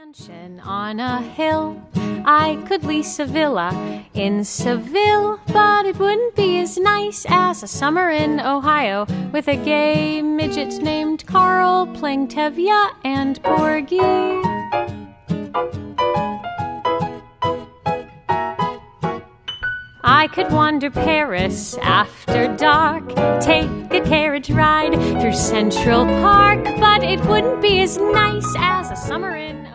mansion on a hill. I could lease a villa in Seville, but it wouldn't be as nice as a summer in Ohio with a gay midget named Carl playing Tevye and Porgy. I could wander Paris after dark, take a carriage ride through Central Park, but it wouldn't be as nice as a summer in